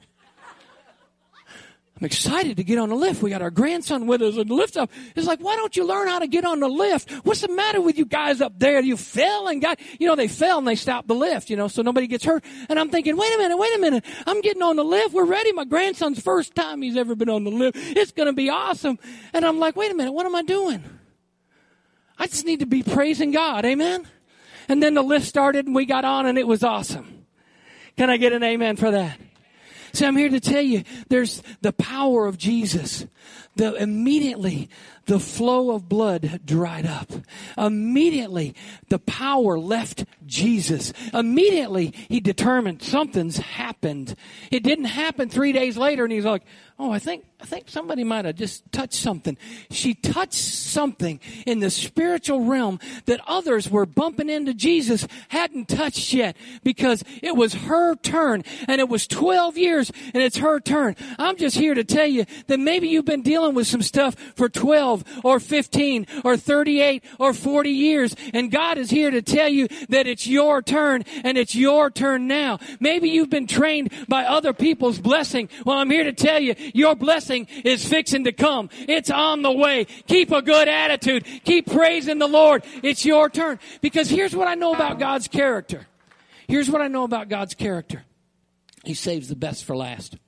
I'm excited to get on the lift. We got our grandson with us and the lift stopped. It's like, why don't you learn how to get on the lift? What's the matter with you guys up there? You fell and got, you know, they fell and they stopped the lift, you know, so nobody gets hurt. And I'm thinking, wait a minute, wait a minute. I'm getting on the lift. We're ready. My grandson's first time he's ever been on the lift. It's going to be awesome. And I'm like, wait a minute. What am I doing? I just need to be praising God. Amen. And then the lift started and we got on and it was awesome. Can I get an amen for that? See, I'm here to tell you, there's the power of Jesus. The immediately the flow of blood dried up. Immediately the power left Jesus. Immediately he determined something's happened. It didn't happen three days later and he's like, oh, I think, I think somebody might have just touched something. She touched something in the spiritual realm that others were bumping into Jesus hadn't touched yet because it was her turn and it was twelve years and it's her turn. I'm just here to tell you that maybe you've been dealing with some stuff for twelve or fifteen or thirty-eight or forty years and God is here to tell you that it's your turn and it's your turn now. Maybe you've been trained by other people's blessing. Well, I'm here to tell you, your blessing is fixing to come. It's on the way. Keep a good attitude. Keep praising the Lord. It's your turn. Because here's what I know about God's character. Here's what I know about God's character. He saves the best for last.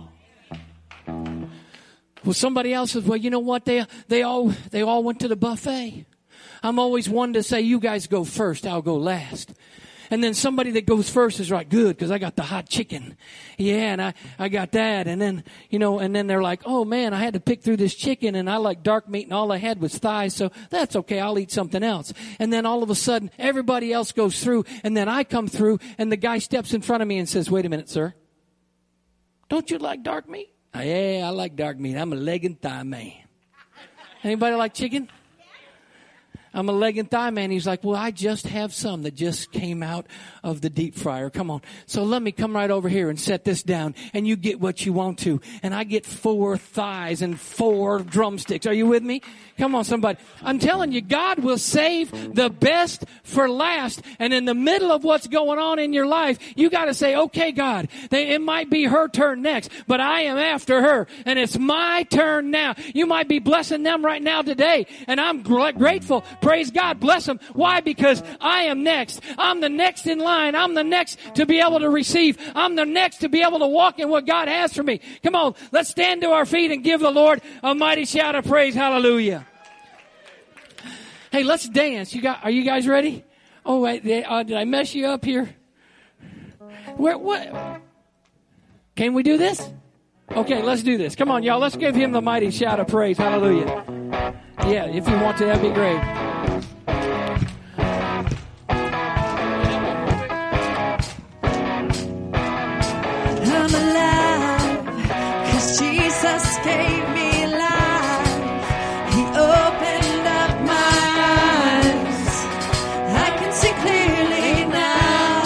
Well, somebody else says, well, you know what? They, they all, they all went to the buffet. I'm always one to say, you guys go first. I'll go last. And then somebody that goes first is like, good, because I got the hot chicken. Yeah, and I, I got that. And then, you know, and then they're like, oh man, I had to pick through this chicken and I like dark meat and all I had was thighs. So that's okay. I'll eat something else. And then all of a sudden everybody else goes through and then I come through and the guy steps in front of me and says, wait a minute, sir. Don't you like dark meat? Oh, yeah, I like dark meat. I'm a leg and thigh man. Anybody like chicken? I'm a leg and thigh man. He's like, well, I just have some that just came out of the deep fryer. Come on. So let me come right over here and set this down and you get what you want to. And I get four thighs and four drumsticks. Are you with me? Come on, somebody. I'm telling you, God will save the best for last. And in the middle of what's going on in your life, you got to say, okay, God, it might be her turn next, but I am after her and it's my turn now. You might be blessing them right now today. And I'm grateful. Praise God. Bless them. Why? Because I am next. I'm the next in line. I'm the next to be able to receive. I'm the next to be able to walk in what God has for me. Come on. Let's stand to our feet and give the Lord a mighty shout of praise. Hallelujah. Hey, let's dance. You got, are you guys ready? Oh, wait. Uh, did I mess you up here? Where, what? Can we do this? Okay, let's do this. Come on, y'all. Let's give him the mighty shout of praise. Hallelujah. Yeah, if you want to, that'd be great. I'm alive, 'cause Jesus gave me life. He opened up my eyes. I can see clearly now.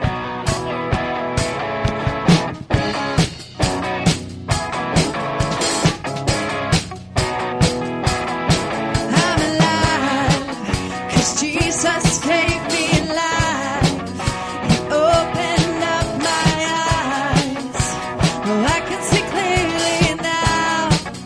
I'm alive, 'cause Jesus gave me life. He opened up my eyes. I can see clearly now.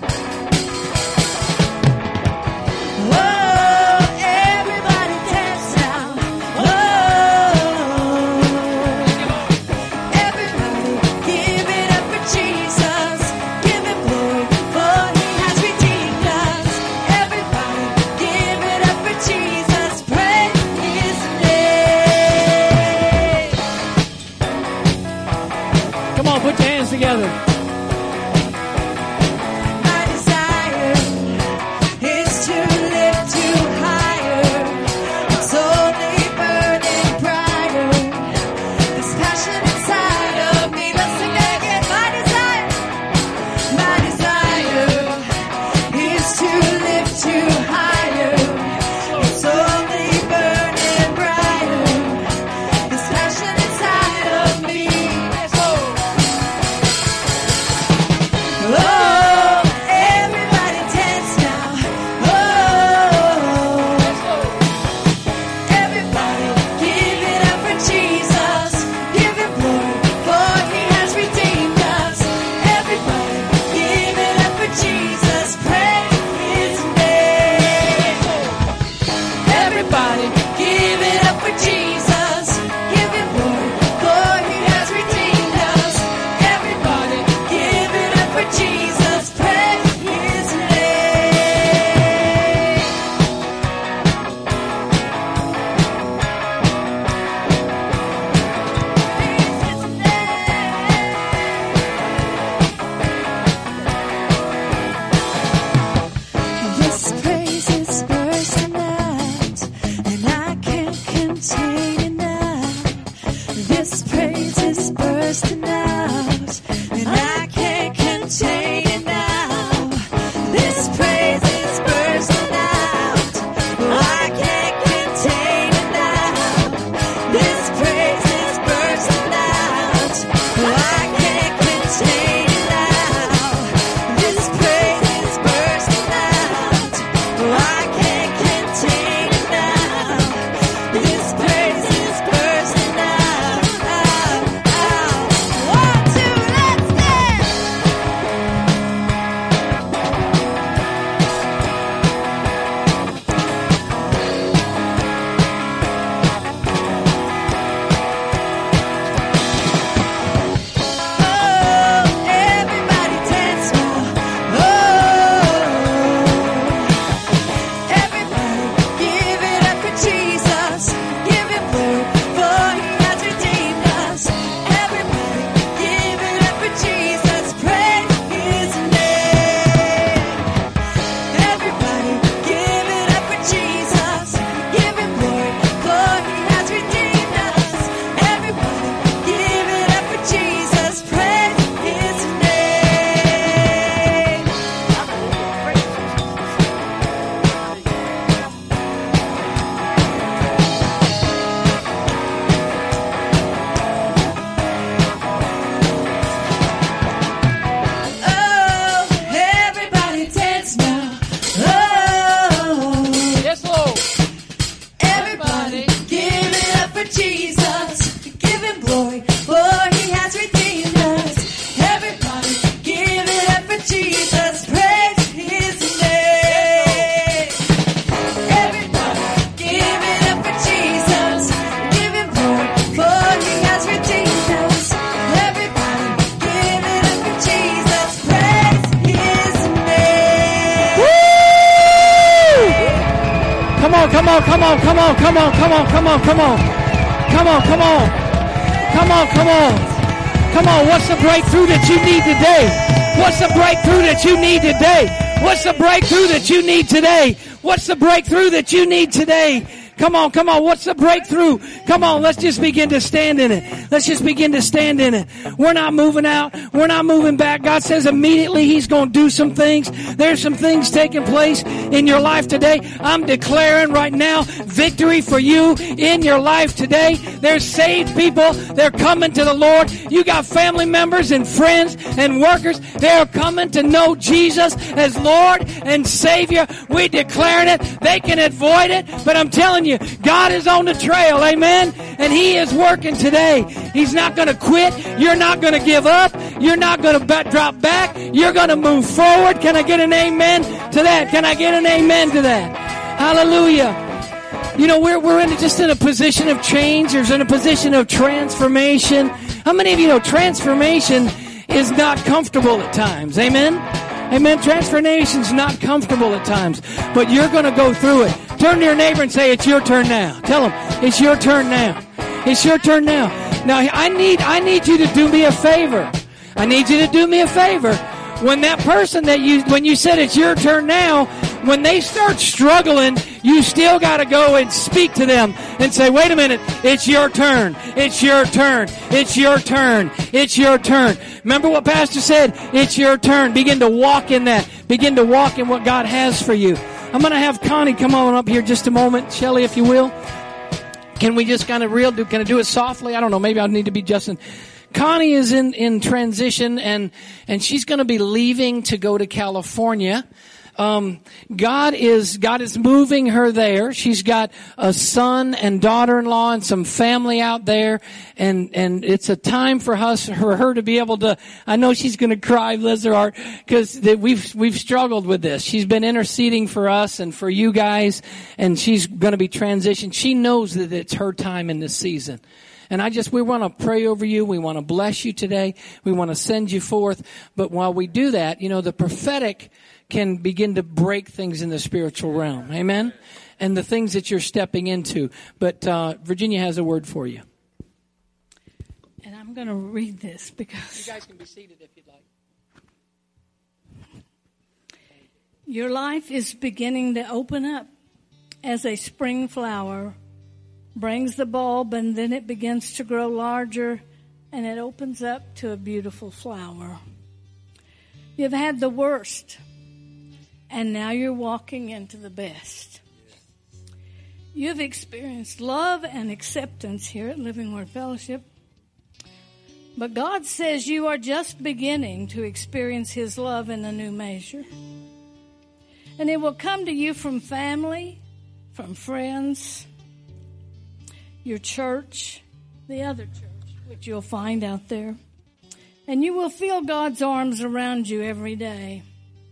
on, come on, come on, come on, come on, come on, come on, come on. Come on, come on. Come on, come on. Come on, what's the breakthrough that you need today? What's the breakthrough that you need today? What's the breakthrough that you need today? What's the breakthrough that you need today? Come on, come on. What's the breakthrough? Come on, let's just begin to stand in it. Let's just begin to stand in it. We're not moving out. We're not moving back. God says immediately He's going to do some things. There's some things taking place in your life today. I'm declaring right now victory for you in your life today. There's saved people. They're coming to the Lord. You got family members and friends and workers. They're coming to know Jesus as Lord and Savior. We're declaring it. They can avoid it, but I'm telling you, God is on the trail, amen? And He is working today. He's not going to quit. You're not going to give up. You're not going to b- drop back. You're going to move forward. Can I get an amen to that? Can I get an amen to that? Hallelujah. You know, we're we're in just in a position of change. There's in a position of transformation. How many of you know transformation is not comfortable at times? Amen? Amen. Transformation's not comfortable at times, but you're going to go through it. Turn to your neighbor and say, it's your turn now. Tell them, it's your turn now. It's your turn now. Now, I need, I need you to do me a favor. I need you to do me a favor. When that person that you, when you said it's your turn now, when they start struggling, you still got to go and speak to them and say, wait a minute, it's your turn. It's your turn. It's your turn. It's your turn. Remember what Pastor said? It's your turn. Begin to walk in that. Begin to walk in what God has for you. I'm going to have Connie come on up here just a moment. Shelley, if you will. Can we just kind of real, do, can I do it softly? I don't know. Maybe I need to be Justin. Connie is in, in transition and, and she's going to be leaving to go to California. Um, God is, God is moving her there. She's got a son and daughter-in-law and some family out there. And, and it's a time for us, for her to be able to, I know she's going to cry, bless her heart, because we've, we've struggled with this. She's been interceding for us and for you guys, and she's going to be transitioned. She knows that it's her time in this season. And I just, we want to pray over you. We want to bless you today. We want to send you forth. But while we do that, you know, the prophetic can begin to break things in the spiritual realm. Amen? And the things that you're stepping into. But uh, Virginia has a word for you. And I'm going to read this because... You guys can be seated if you'd like. Your life is beginning to open up as a spring flower brings the bulb, and then it begins to grow larger, and it opens up to a beautiful flower. You've had the worst, and now you're walking into the best. You've experienced love and acceptance here at Living Word Fellowship, but God says you are just beginning to experience His love in a new measure. And it will come to you from family, from friends, your church, the other church, which you'll find out there. And you will feel God's arms around you every day.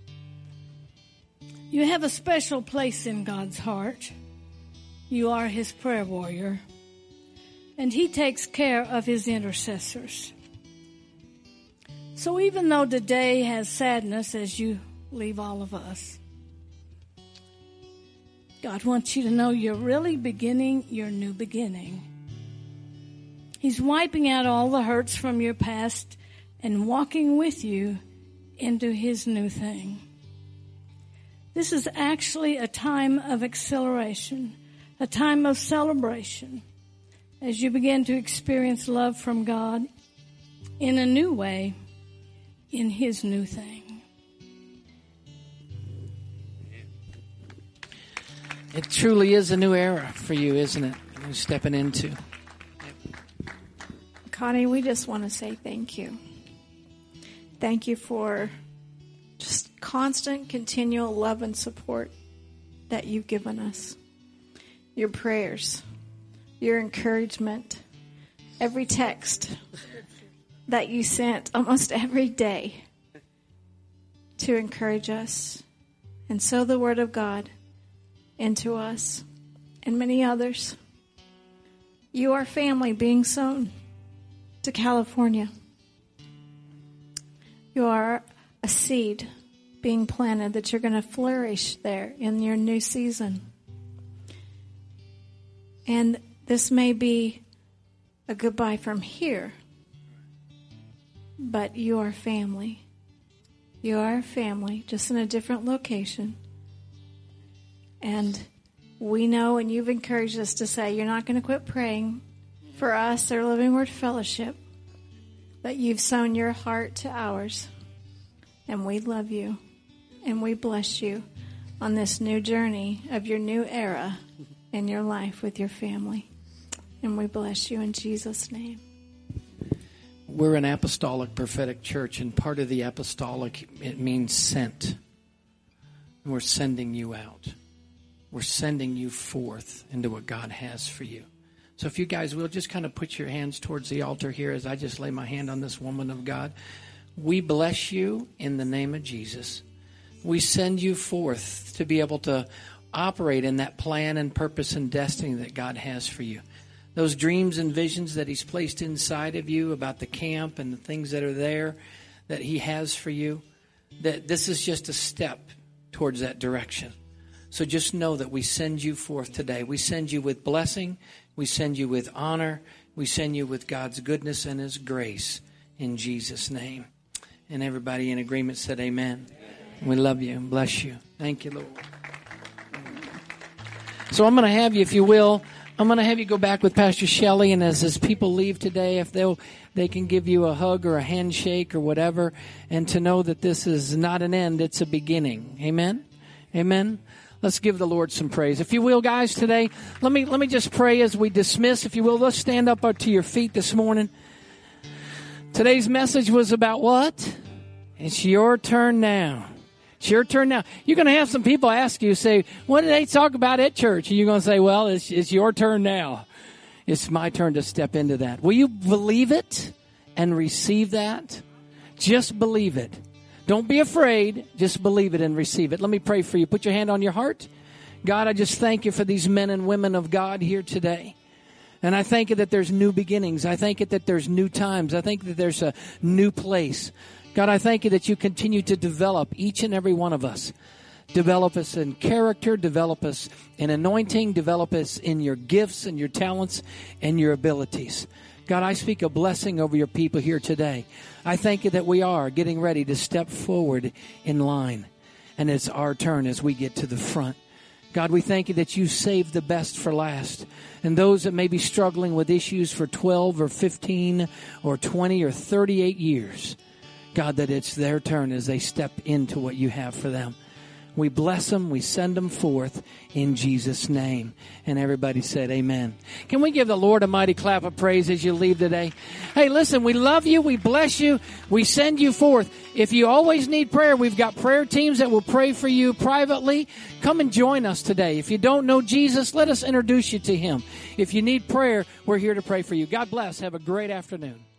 You have a special place in God's heart. You are His prayer warrior. And He takes care of His intercessors. So even though today has sadness as you leave all of us, God wants you to know you're really beginning your new beginning. He's wiping out all the hurts from your past and walking with you into His new thing. This is actually a time of acceleration, a time of celebration, as you begin to experience love from God in a new way, in His new thing. It truly is a new era for you, isn't it? You're stepping into. Connie, we just want to say thank you. Thank you for just constant, continual love and support that you've given us. Your prayers, your encouragement, every text that you sent almost every day to encourage us and sow the Word of God into us and many others. You are family being sown to California. You are a seed being planted that you're going to flourish there in your new season. And this may be a goodbye from here, but you are family. You are family, just in a different location. And we know, and you've encouraged us to say, you're not going to quit praying for us or Living Word Fellowship, but you've sown your heart to ours. And we love you, and we bless you on this new journey of your new era in your life with your family. And we bless you in Jesus' name. We're an apostolic prophetic church, and part of the apostolic, it means sent. We're sending you out. We're sending you forth into what God has for you. So if you guys will just kind of put your hands towards the altar here as I just lay my hand on this woman of God. We bless you in the name of Jesus. We send you forth to be able to operate in that plan and purpose and destiny that God has for you. Those dreams and visions that He's placed inside of you about the camp and the things that are there that He has for you, that this is just a step towards that direction. So just know that we send you forth today. We send you with blessing. We send you with honor. We send you with God's goodness and His grace in Jesus' name. And everybody in agreement said amen. Amen. We love you and bless you. Thank you, Lord. So I'm going to have you, if you will, I'm going to have you go back with Pastor Shelley, and as, as people leave today, if they'll, they can give you a hug or a handshake or whatever, and to know that this is not an end, it's a beginning. Amen? Amen? Let's give the Lord some praise. If you will, guys, today, let me let me just pray as we dismiss. If you will, let's stand up to your feet this morning. Today's message was about what? It's your turn now. It's your turn now. You're going to have some people ask you, say, what did they talk about at church? And you're going to say, well, it's, it's your turn now. It's my turn to step into that. Will you believe it and receive that? Just believe it. Don't be afraid. Just believe it and receive it. Let me pray for you. Put your hand on your heart. God, I just thank you for these men and women of God here today. And I thank you that there's new beginnings. I thank you that there's new times. I think that there's a new place. God, I thank you that you continue to develop each and every one of us. Develop us in character, develop us in anointing, develop us in your gifts and your talents and your abilities. God, I speak a blessing over your people here today. I thank you that we are getting ready to step forward in line. And it's our turn as we get to the front. God, we thank you that you saved the best for last. And those that may be struggling with issues for twelve or fifteen or twenty or thirty-eight years, God, that it's their turn as they step into what you have for them. We bless them. We send them forth in Jesus' name. And everybody said amen. Can we give the Lord a mighty clap of praise as you leave today? Hey, listen, we love you. We bless you. We send you forth. If you always need prayer, we've got prayer teams that will pray for you privately. Come and join us today. If you don't know Jesus, let us introduce you to Him. If you need prayer, we're here to pray for you. God bless. Have a great afternoon.